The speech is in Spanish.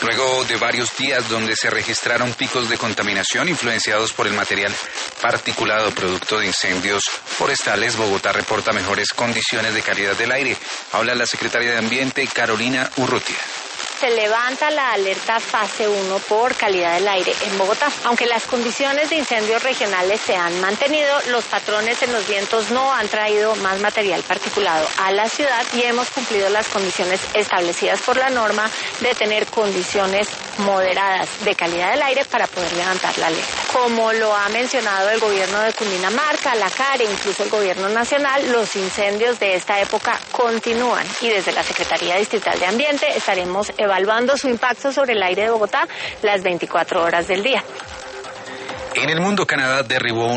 Luego de varios días donde se registraron picos de contaminación influenciados por el material particulado producto de incendios forestales, Bogotá reporta mejores condiciones de calidad del aire. Habla la secretaria de Ambiente, Carolina Urrutia. Se levanta la alerta fase 1 por calidad del aire en Bogotá. Aunque las condiciones de incendios regionales se han mantenido, los patrones en los vientos no han traído más material particulado a la ciudad y hemos cumplido las condiciones establecidas por la norma de tener condiciones moderadas de calidad del aire para poder levantar la alerta. Como lo ha mencionado el gobierno de Cundinamarca, la CARE, incluso el gobierno nacional, los incendios de esta época continúan y desde la Secretaría Distrital de Ambiente estaremos evaluando su impacto sobre el aire de Bogotá las 24 horas del día. En el mundo, Canadá derribó